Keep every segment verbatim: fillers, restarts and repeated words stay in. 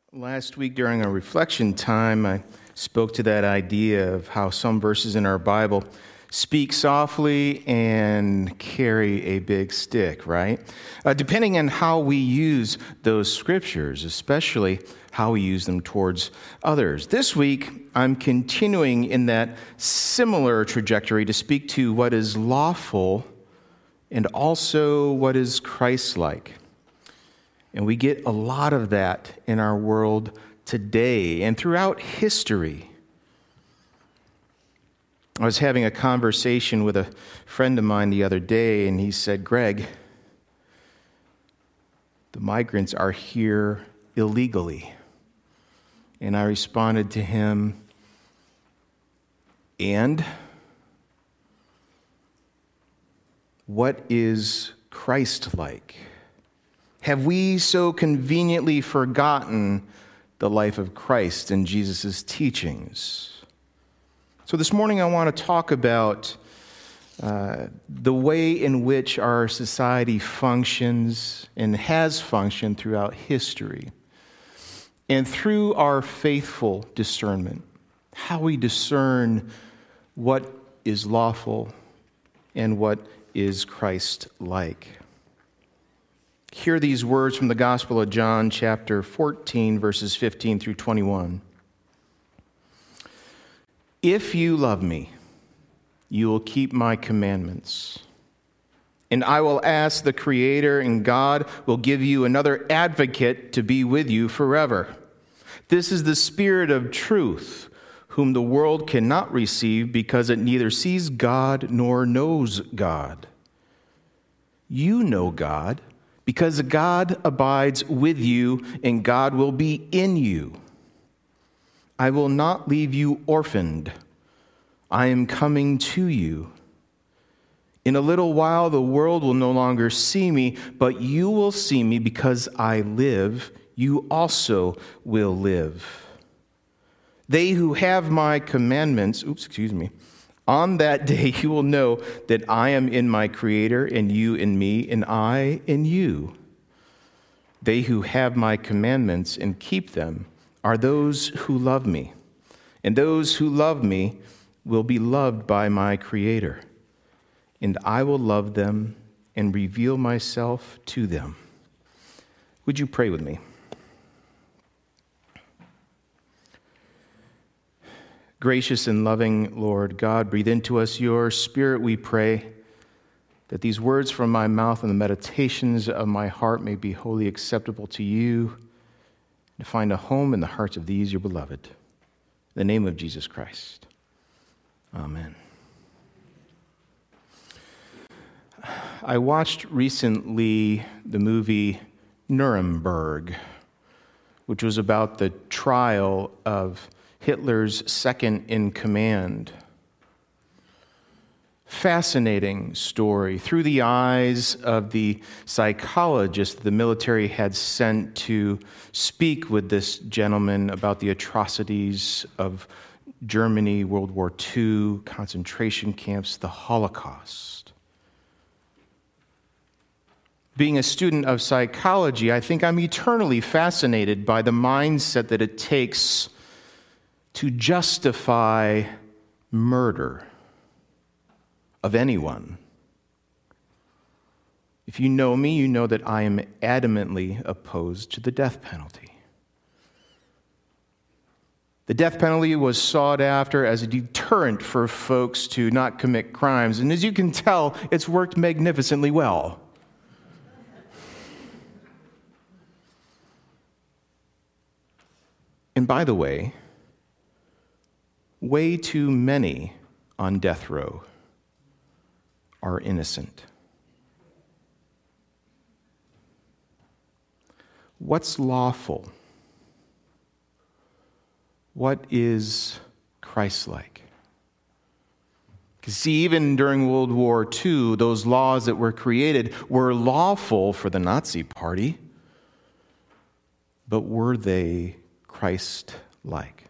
Last week during our reflection time, I spoke to that idea of how some verses in our Bible speak softly and carry a big stick, right? Uh, depending on how we use those scriptures, especially how we use them towards others. This week, I'm continuing in that similar trajectory to speak to what is lawful and also what is Christ-like. And we get a lot of that in our world today and throughout history. I was having a conversation with a friend of mine the other day, and he said, "Greg, the migrants are here illegally." And I responded to him, "And what is Christ-like? Have we so conveniently forgotten the life of Christ and Jesus' teachings?" So this morning I want to talk about uh, the way in which our society functions and has functioned throughout history. And through our faithful discernment, how we discern what is lawful and what is Christ-like. Hear these words from the Gospel of John, chapter fourteen, verses fifteen through twenty-one. "If you love me, you will keep my commandments. And I will ask the Creator, and God will give you another advocate to be with you forever. This is the Spirit of truth, whom the world cannot receive because it neither sees God nor knows God. You know God, because God abides with you, and God will be in you. I will not leave you orphaned. I am coming to you. In a little while the world will no longer see me, but you will see me because I live. You also will live. They who have my commandments, oops, excuse me, on that day you will know that I am in my Creator, and you in me, and I in you. They who have my commandments and keep them are those who love me, and those who love me will be loved by my Creator, and I will love them and reveal myself to them." Would you pray with me? Gracious and loving Lord God, breathe into us your Spirit, we pray, that these words from my mouth and the meditations of my heart may be wholly acceptable to you, and find a home in the hearts of these your beloved. In the name of Jesus Christ. Amen. I watched recently the movie Nuremberg, which was about the trial of Hitler's second in command. Fascinating story through the eyes of the psychologist the military had sent to speak with this gentleman about the atrocities of Germany, World War Two, concentration camps, the Holocaust. Being a student of psychology, I think I'm eternally fascinated by the mindset that it takes to justify murder of anyone. If you know me, you know that I am adamantly opposed to the death penalty. The death penalty was sought after as a deterrent for folks to not commit crimes, and as you can tell, it's worked magnificently well. And by the way, way too many on death row are innocent. What's lawful? What is Christ-like? Because see, even during World War Two, those laws that were created were lawful for the Nazi Party, but were they Christ-like?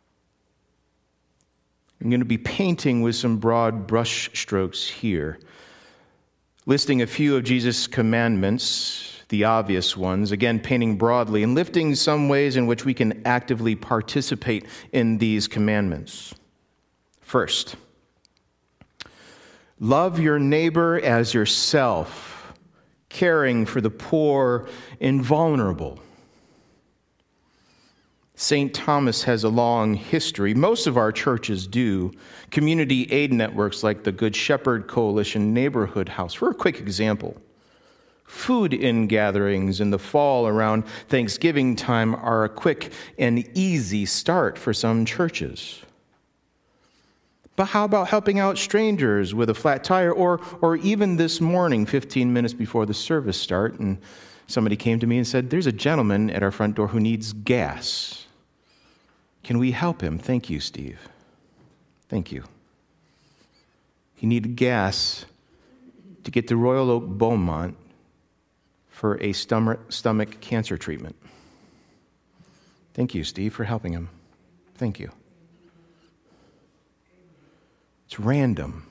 I'm going to be painting with some broad brush strokes here, listing a few of Jesus' commandments the obvious ones, again, painting broadly and lifting some ways in which we can actively participate in these commandments. First, love your neighbor as yourself, caring for the poor and vulnerable. Saint Thomas has a long history. Most of our churches do. Community aid networks like the Good Shepherd Coalition Neighborhood House. For a quick example, food-in gatherings in the fall around Thanksgiving time are a quick and easy start for some churches. But how about helping out strangers with a flat tire? Or, or even this morning, fifteen minutes before the service start, and somebody came to me and said, there's a gentleman at our front door who needs gas. Can we help him? Thank you, Steve. Thank you. He needed gas to get to Royal Oak Beaumont for a stomach, stomach cancer treatment. Thank you, Steve, for helping him. Thank you. It's random.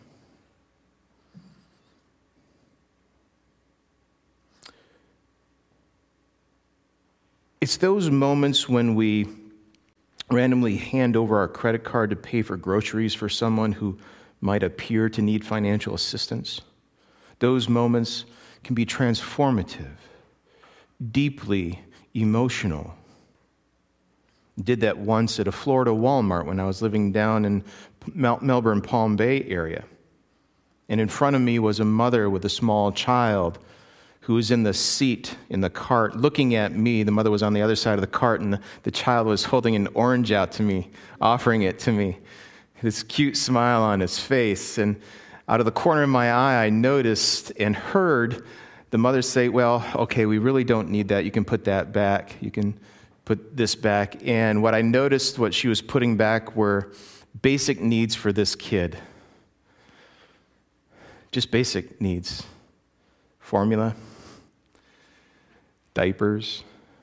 It's those moments when we randomly hand over our credit card to pay for groceries for someone who might appear to need financial assistance. Those moments can be transformative, deeply emotional. Did that once at a Florida Walmart when I was living down in Mel- Melbourne, Palm Bay area. And in front of me was a mother with a small child who was in the seat in the cart looking at me. The mother was on the other side of the cart, and the, the child was holding an orange out to me, offering it to me. This cute smile on his face. And out of the corner of my eye, I noticed and heard the mother say, well, okay, we really don't need that. You can put that back. You can put this back. And what I noticed, what she was putting back were basic needs for this kid. Just basic needs. Formula, diapers.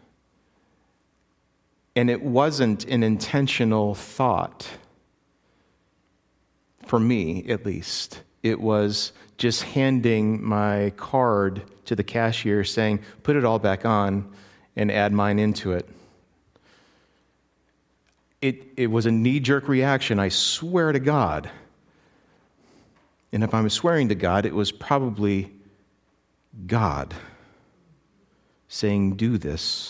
And it wasn't an intentional thought, for me at least. It was just handing my card to the cashier saying, put it all back on and add mine into it. It, it was a knee-jerk reaction, I swear to God. And if I'm swearing to God, it was probably God saying, do this.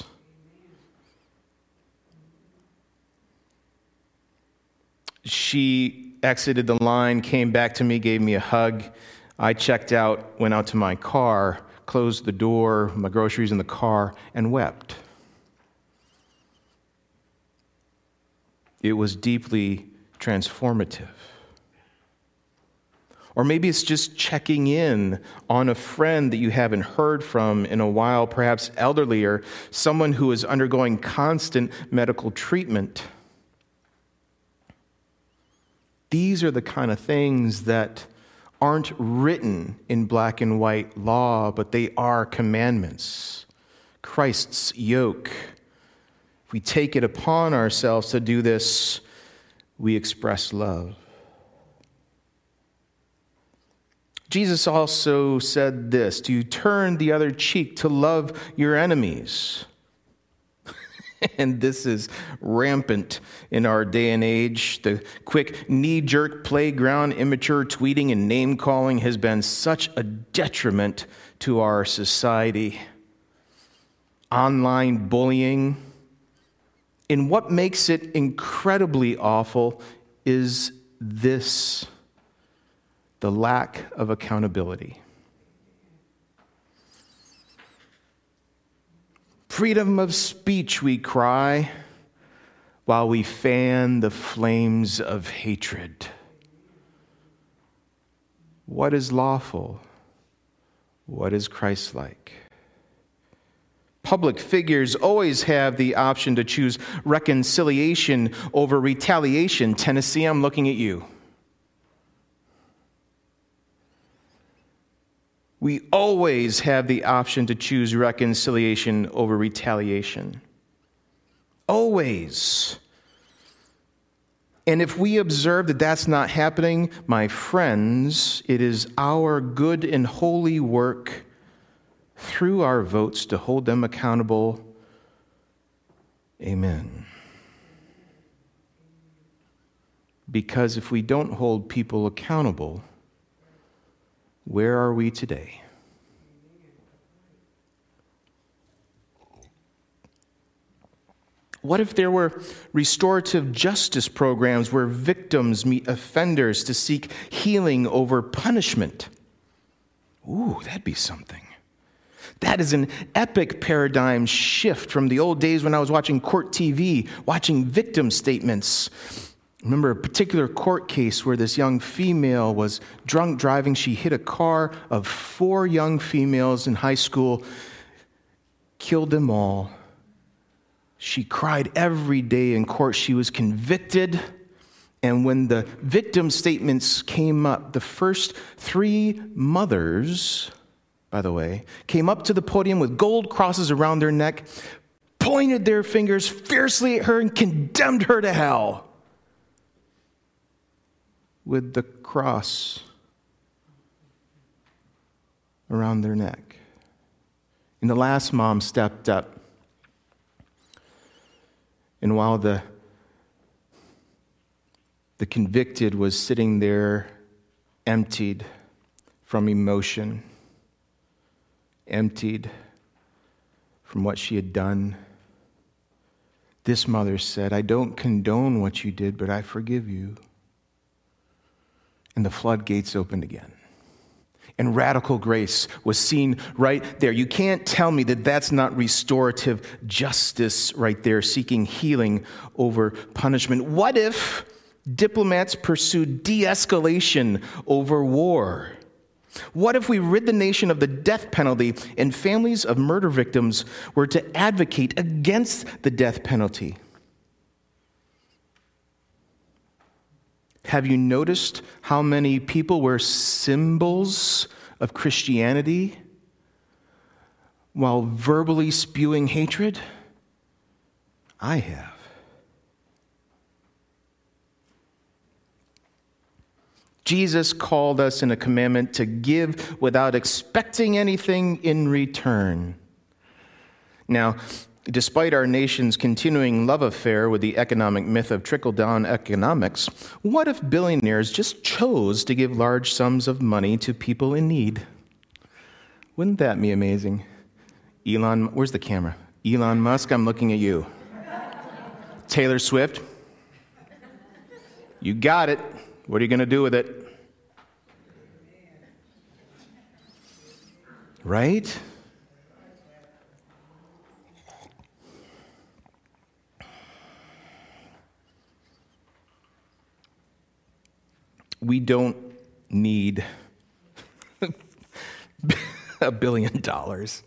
She exited the line, came back to me, gave me a hug. I checked out, went out to my car, closed the door, my groceries in the car, and wept. It was deeply transformative. Or maybe it's just checking in on a friend that you haven't heard from in a while, perhaps elderly, or someone who is undergoing constant medical treatment. These are the kind of things that aren't written in black and white law, but they are commandments. Christ's yoke. If we take it upon ourselves to do this, we express love. Jesus also said this, to turn the other cheek, to love your enemies. And this is rampant in our day and age. The quick knee-jerk playground, immature tweeting and name-calling has been such a detriment to our society. Online bullying. And what makes it incredibly awful is this: the lack of accountability. Freedom of speech, we cry, while we fan the flames of hatred. What is lawful? What is Christ-like? Public figures always have the option to choose reconciliation over retaliation. Tennessee, I'm looking at you. We always have the option to choose reconciliation over retaliation. Always. And if we observe that that's not happening, my friends, it is our good and holy work through our votes to hold them accountable. Amen. Because if we don't hold people accountable, where are we today? What if there were restorative justice programs where victims meet offenders to seek healing over punishment? Ooh, that'd be something. That is an epic paradigm shift from the old days when I was watching court T V, watching victim statements. I remember a particular court case where this young female was drunk driving. She hit a car of four young females in high school, killed them all. She cried every day in court. She was convicted. And when the victim statements came up, the first three mothers, by the way, came up to the podium with gold crosses around their neck, pointed their fingers fiercely at her, and condemned her to hell with the cross around their neck. And the last mom stepped up. And while the, the convicted was sitting there emptied from emotion, emptied from what she had done, this mother said, "I don't condone what you did, but I forgive you." And the floodgates opened again. And radical grace was seen right there. You can't tell me that that's not restorative justice right there, seeking healing over punishment. What if diplomats pursued de-escalation over war? What if we rid the nation of the death penalty and families of murder victims were to advocate against the death penalty? Have you noticed how many people wear symbols of Christianity while verbally spewing hatred? I have. Jesus called us in a commandment to give without expecting anything in return. Now, despite our nation's continuing love affair with the economic myth of trickle-down economics, what if billionaires just chose to give large sums of money to people in need? Wouldn't that be amazing? Elon, where's the camera? Elon Musk, I'm looking at you. Taylor Swift, you got it. What are you going to do with it? Right? We don't need a billion dollars.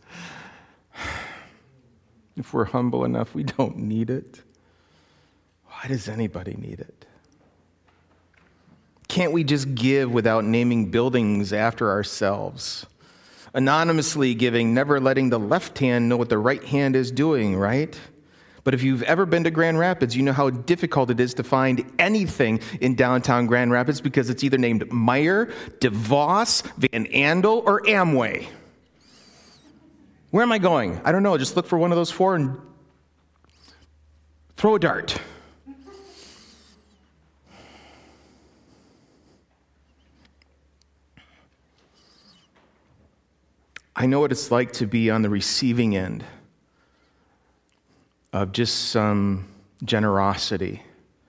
If we're humble enough, we don't need it. Why does anybody need it? Can't we just give without naming buildings after ourselves? Anonymously giving, never letting the left hand know what the right hand is doing, right? But if you've ever been to Grand Rapids, you know how difficult it is to find anything in downtown Grand Rapids because it's either named Meyer, DeVos, Van Andel, or Amway. Where am I going? I don't know. Just look for one of those four and throw a dart. I know what it's like to be on the receiving end of just some generosity.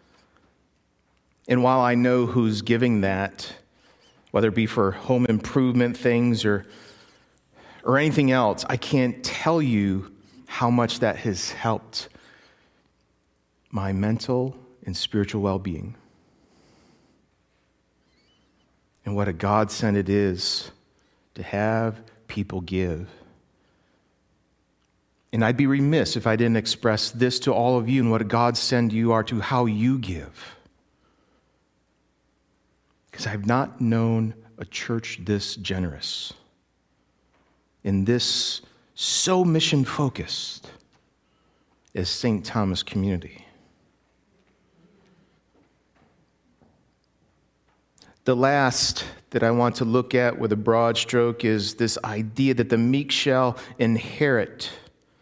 And while I know who's giving that, whether it be for home improvement things or or anything else, I can't tell you how much that has helped my mental and spiritual well-being. And what a godsend it is to have people give. And I'd be remiss if I didn't express this to all of you and what a godsend you are to how you give. Because I've not known a church this generous and this so mission-focused as Saint Thomas Community. The last that I want to look at with a broad stroke is this idea that the meek shall inherit.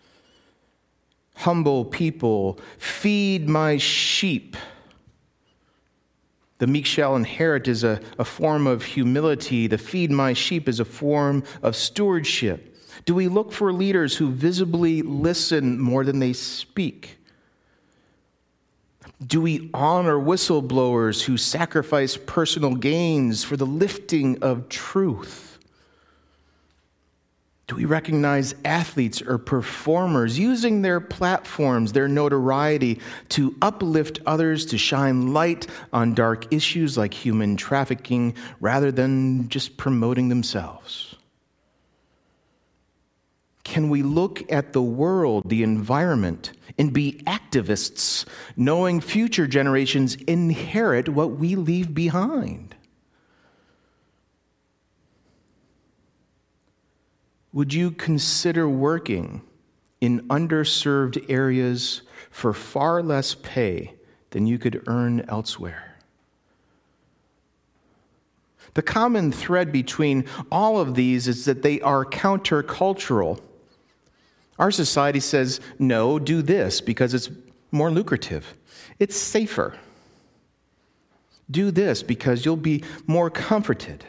Humble people, feed my sheep. The meek shall inherit is a, a form of humility. The feed my sheep is a form of stewardship. Do we look for leaders who visibly listen more than they speak? Do we honor whistleblowers who sacrifice personal gains for the lifting of truth? Do we recognize athletes or performers using their platforms, their notoriety, to uplift others, to shine light on dark issues like human trafficking, rather than just promoting themselves? Can we look at the world, the environment, and be activists, knowing future generations inherit what we leave behind? Would you consider working in underserved areas for far less pay than you could earn elsewhere? The common thread between all of these is that they are countercultural. Our society says, no, do this because it's more lucrative. It's safer. Do this because you'll be more comforted.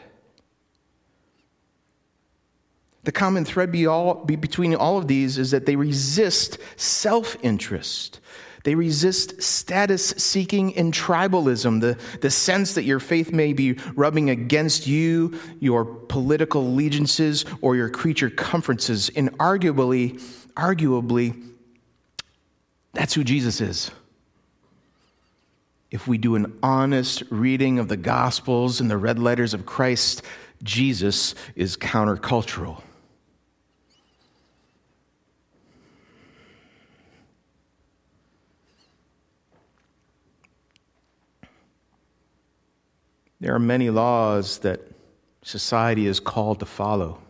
The common thread be all, be between all of these is that they resist self-interest. They resist status-seeking and tribalism, the, the sense that your faith may be rubbing against you, your political allegiances, or your creature comforts. And arguably, arguably, that's who Jesus is. If we do an honest reading of the Gospels and the red letters of Christ, Jesus is countercultural. There are many laws that society is called to follow.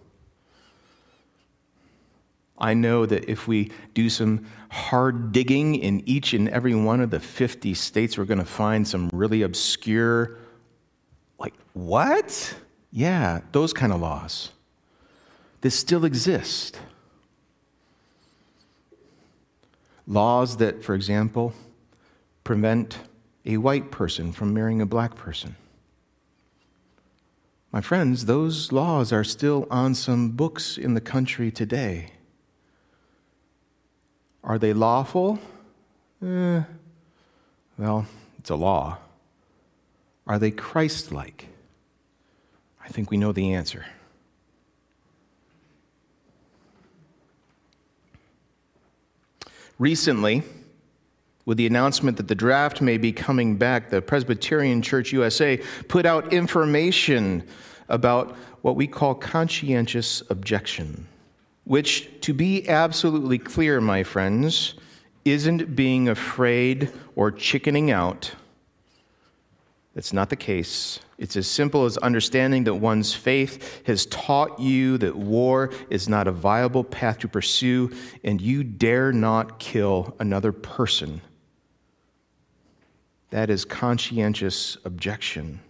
I know that if we do some hard digging in each and every one of the fifty states, we're going to find some really obscure, like, what? Yeah, those kind of laws. That still exist. Laws that, for example, prevent a white person from marrying a black person. My friends, those laws are still on some books in the country today. Are they lawful? Eh, well, it's a law. Are they Christ-like? I think we know the answer. Recently, with the announcement that the draft may be coming back, the Presbyterian Church U S A put out information about what we call conscientious objection, which, to be absolutely clear, my friends, isn't being afraid or chickening out. That's not the case. It's as simple as understanding that one's faith has taught you that war is not a viable path to pursue, and you dare not kill another person. That is conscientious objection.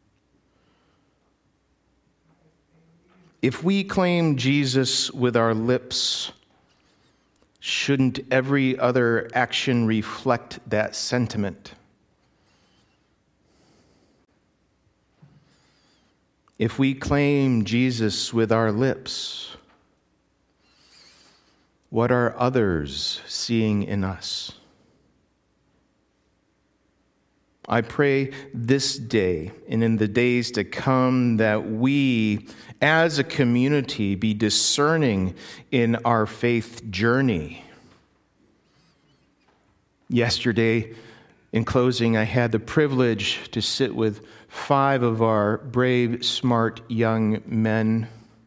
If we claim Jesus with our lips, shouldn't every other action reflect that sentiment? If we claim Jesus with our lips, what are others seeing in us? I pray this day and in the days to come that we, as a community, be discerning in our faith journey. Yesterday, in closing, I had the privilege to sit with five of our brave, smart young men.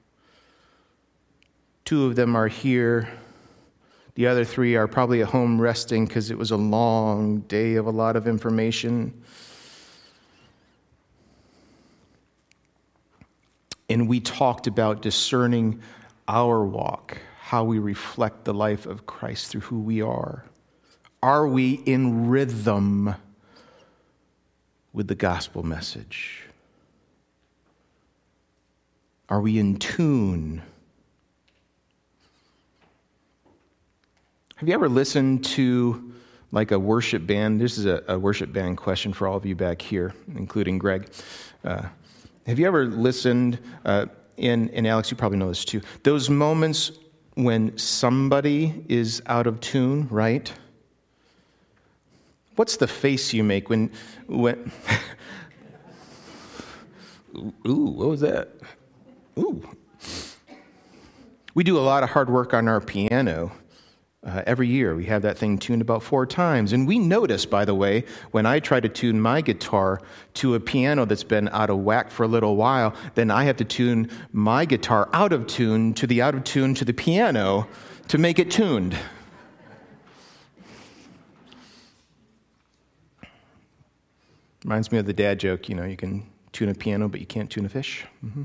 Two of them are here. The other three are probably at home resting because it was a long day of a lot of information. And we talked about discerning our walk, how we reflect the life of Christ through who we are. Are we in rhythm with the gospel message? Are we in tune? Have you ever listened to like a worship band? This is a, a worship band question for all of you back here, including Greg. Uh, have you ever listened, uh, and, and Alex, you probably know this too, those moments when somebody is out of tune, right? What's the face you make when, when ooh, what was that? Ooh. We do a lot of hard work on our piano. Uh, every year, we have that thing tuned about four times. And we notice, by the way, when I try to tune my guitar to a piano that's been out of whack for a little while, then I have to tune my guitar out of tune to the out of tune to the piano to make it tuned. Reminds me of the dad joke, you know, you can tune a piano, but you can't tune a fish. Mm-hmm.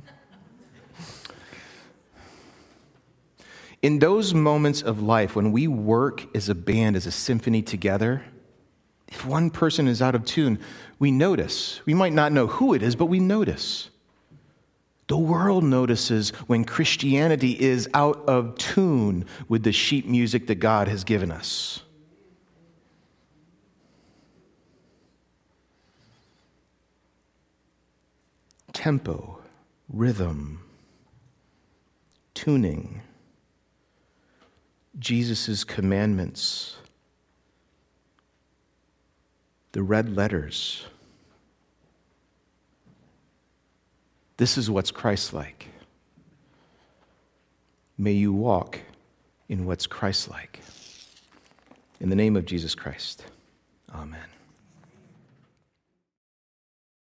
In those moments of life, when we work as a band, as a symphony together, if one person is out of tune, we notice. We might not know who it is, but we notice. The world notices when Christianity is out of tune with the sheet music that God has given us. Tempo, rhythm, tuning, Jesus' commandments, the red letters. This is what's Christ-like. May you walk in what's Christ-like. In the name of Jesus Christ, amen.